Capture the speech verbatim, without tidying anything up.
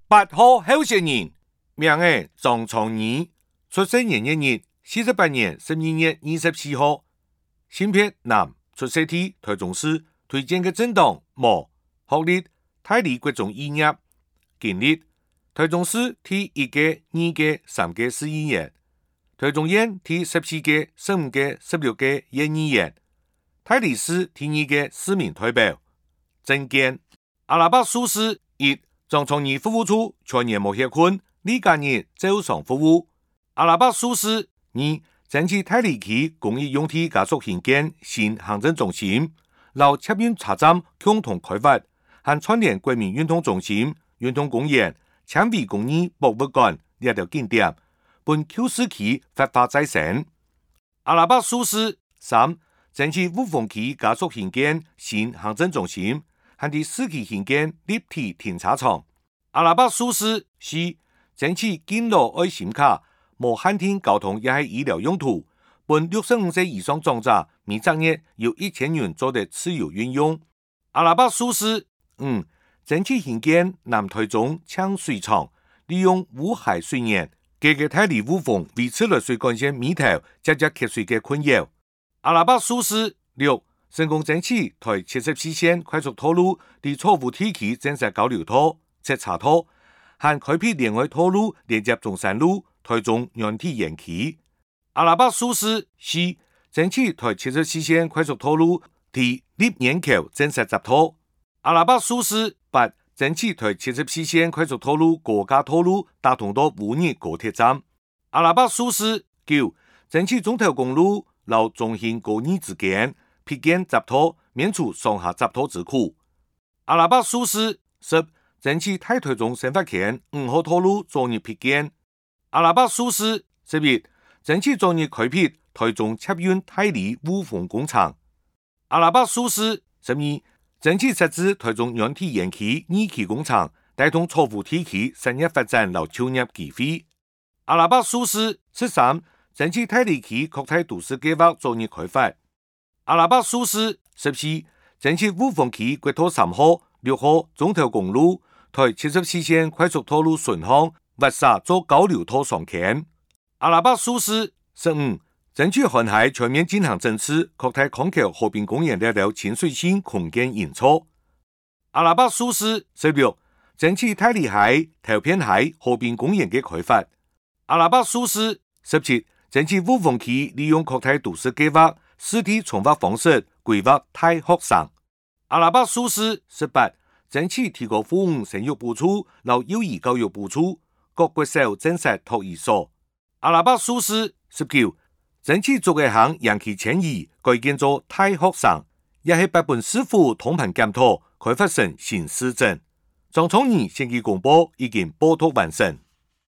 八號候選人，名係莊崇義，出生年月日四十八年十二月二十四號，性別男，出生地台中市，推薦嘅政黨無，學歷台理國中醫業，經歷台中市第一屆、二屆、三屆市議員，台中縣第十四屆、十五屆、十六屆縣議員，台理市第二屆市民代表，政見阿拉伯數字一。莊崇義服務處全年無歇困，李家日照常服務。阿拉伯數字二，爭取台理區公益用地加速興建新行政中心，留捷運車站共同開發，和串聯國民運動中心、運動公園、纖維工藝博物館列條景點，本 Q 四區發發再生。阿拉伯數字三，爭取霧峰區加速興建新行政中心。和第四期興建立體停車場。阿拉伯數字四，爭取敬老愛心卡，無限定交通也係醫療用途。本六十五歲以上長者，每個月有一千元做的自由運用。阿拉伯數字五，爭取興建南台中搶水廠，利用烏海水源，解決台理霧峰為自來水管線密頭直接缺水嘅困擾。阿拉伯數字六。成功爭取台七十四線快速道路在錯誤地區正式交流道、直插道，和開闢另外道路連接中山路、台中軟體園區。阿拉伯數字四，爭取台七十四線快速道路在立園口正式接套。阿拉伯數字八，爭取台七十四線快速道路高架道路打通到烏日高鐵站。阿拉伯數字九，爭取中投公路到中興高二之間。辟建閘套，免除上下閘套之苦。阿拉伯數字十，爭取大台中新發區五號道路早日辟建。阿拉伯數字十一，爭取早日開闢台中捷運台理霧峰工廠。阿拉伯數字十二，爭取設置台中軟體園區二期工廠，帶動錯誤地區產業發展和就業機會。阿拉伯數字十三，爭取台理區擴大都市計劃早日開發。阿拉伯數字十四，爭取霧峰區國道三號、六號中投公路、台七十四線快速道路順航，挖沙做交流道上建。阿拉伯數字十五，爭取環海全面進行整治，擴大康橋和平公園列了清水性空間營造。阿拉伯數字十六，爭取台理海、桃片海和平公園嘅開發。阿拉伯數字十七，爭取霧峰區利用擴大都市計劃。實體重劃方式規劃大學生。阿拉伯數字十八，爭取提高父母生育補助，留幼兒教育補助，各國小正式托兒所。阿拉伯數字十九，爭取做嘅行延期遷移，改建做大學生，也係百本市府通盤檢討，開發成新市鎮。莊崇義先期公布已經報道完成。